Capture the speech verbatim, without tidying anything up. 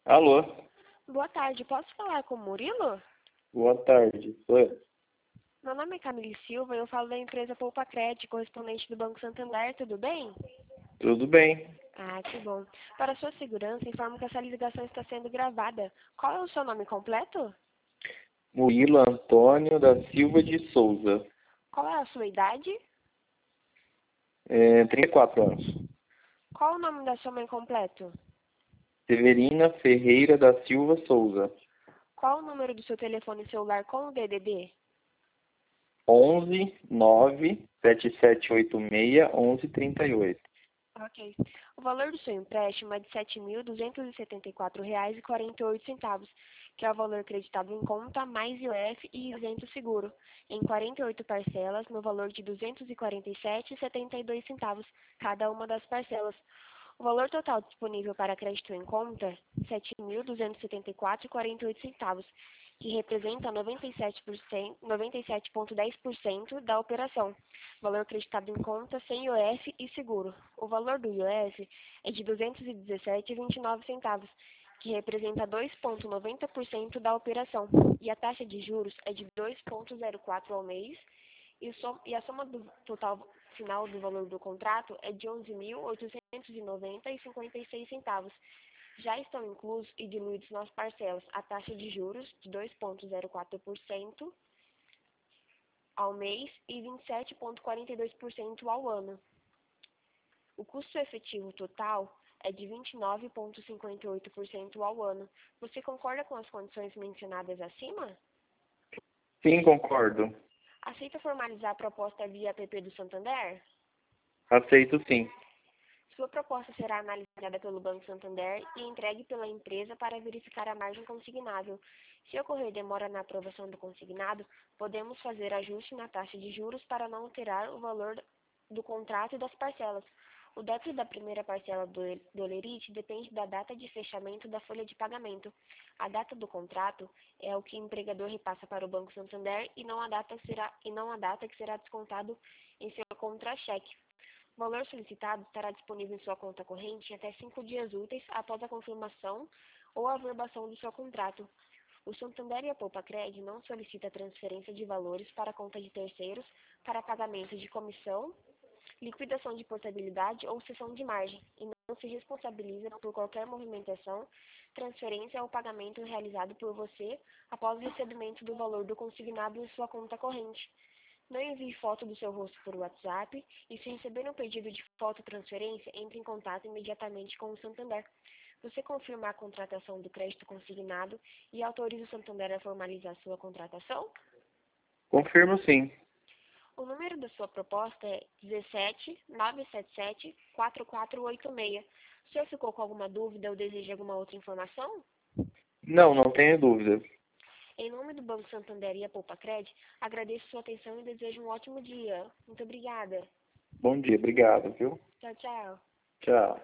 Alô, Boa tarde, posso falar com o Murilo? boa tarde. Sou eu. Meu nome é Camille Silva e eu falo da empresa Poupa Cred, correspondente do Banco Santander, tudo bem? Tudo bem? Ah, que bom. Para sua segurança, informo que essa ligação está sendo gravada. Qual é o seu nome completo? Murilo Antônio da Silva de Souza, Qual é a sua idade? é, trinta e quatro anos. Qual é o nome da sua mãe completo? Severina Ferreira da Silva Souza, Qual é o número do seu telefone celular com o D D D? onze nove sete sete oito seis onze trinta e oito. Ok. O valor do seu empréstimo é de sete mil duzentos e setenta e quatro reais e quarenta e oito centavos, que é o valor creditado em conta, mais I O F e isento seguro, em quarenta e oito parcelas, no valor de duzentos e quarenta e sete reais e setenta e dois centavos, cada uma das parcelas. O valor total disponível para crédito em conta, sete mil duzentos e setenta e quatro reais e quarenta e oito centavos, que representa noventa e sete por cento, noventa e sete vírgula dez por cento da operação. Valor acreditado em conta sem I O F e seguro. O valor do I O F é de duzentos e dezessete reais e vinte e nove centavos, que representa dois vírgula noventa por cento da operação. E a taxa de juros é de dois vírgula zero quatro por cento ao mês, e, som, e a soma do total final do valor do contrato é de onze mil oitocentos e noventa reais e cinquenta e seis centavos. Já estão inclusos e diluídos nas parcelas a taxa de juros de dois vírgula zero quatro por cento ao mês e vinte e sete vírgula quarenta e dois por cento ao ano. O custo efetivo total é de vinte e nove vírgula cinquenta e oito por cento ao ano. Você concorda com as condições mencionadas acima? Sim, concordo. Aceita formalizar a proposta via app do Santander? Aceito sim. Sua proposta será analisada pelo Banco Santander e entregue pela empresa para verificar a margem consignável. Se ocorrer demora na aprovação do consignado, podemos fazer ajuste na taxa de juros para não alterar o valor do contrato e das parcelas. O débito da primeira parcela do do Lerite depende da data de fechamento da folha de pagamento. A data do contrato é o que o empregador repassa para o Banco Santander e não a data que será, e não a data que será descontado em seu contra-cheque. O valor solicitado estará disponível em sua conta corrente em até cinco dias úteis após a confirmação ou averbação do seu contrato. O Santander e a Poupa Cred não solicita transferência de valores para a conta de terceiros para pagamento de comissão, liquidação de portabilidade ou cessão de margem, e não se responsabiliza por qualquer movimentação, transferência ou pagamento realizado por você após o recebimento do valor do consignado em sua conta corrente. Não envie foto do seu rosto por WhatsApp e, se receber um pedido de fototransferência, entre em contato imediatamente com o Santander. Você confirma a contratação do crédito consignado e autoriza o Santander a formalizar sua contratação? Confirmo sim. O número da sua proposta é um sete nove sete sete quatro quatro oito seis. O senhor ficou com alguma dúvida ou deseja alguma outra informação? Não, não tenho dúvida. Em nome do Banco Santander e a Poupa Cred, agradeço sua atenção e desejo um ótimo dia. Muito obrigada. Bom dia, obrigado, viu? Tchau, tchau. Tchau.